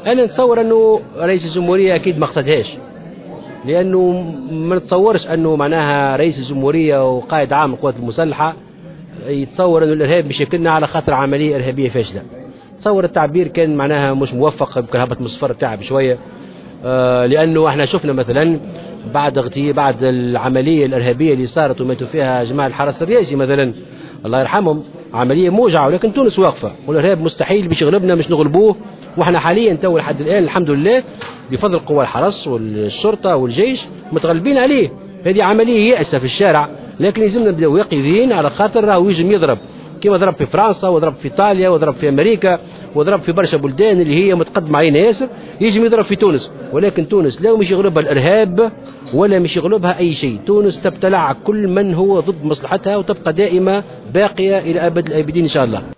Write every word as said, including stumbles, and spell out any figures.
انا نتصور انه رئيس الجمهوريه اكيد ما قصدهاش، لانه ما نتصورش انه معناها رئيس الجمهوريه وقائد عام القوات المسلحه يتصور انه الارهاب بيشكلنا على خاطر عمليه ارهابيه فاشله. تصور التعبير كان معناها مش موفق، يمكن هبط من الصفر تاعه بشويه. آه لانه احنا شفنا مثلا بعد اغتي بعد العمليه الارهابيه اللي صارت وماتوا فيها جماعه الحرس الرئاسي مثلا الله يرحمهم، عمليه موجعه، ولكن تونس واقفه، والارهاب مستحيل باش يغلبنا مش نغلبوه. واحنا حاليا تو لحد الان الحمد لله بفضل قوى الحرس والشرطه والجيش متغلبين عليه. هذه عمليه يأسة في الشارع، لكن لازمنا نبداو يقظين على خاطر راهو يجم يضرب كما ضرب في فرنسا وضرب في ايطاليا وضرب في امريكا وضرب في برشا بلدان اللي هي متقدمه علينا ياسر، يجم يضرب في تونس. ولكن تونس لا مش يغلبها الارهاب ولا مش يغلبها اي شيء، تونس تبتلع كل من هو ضد مصلحتها وتبقى دائمه باقيه الى ابد الابدين ان شاء الله.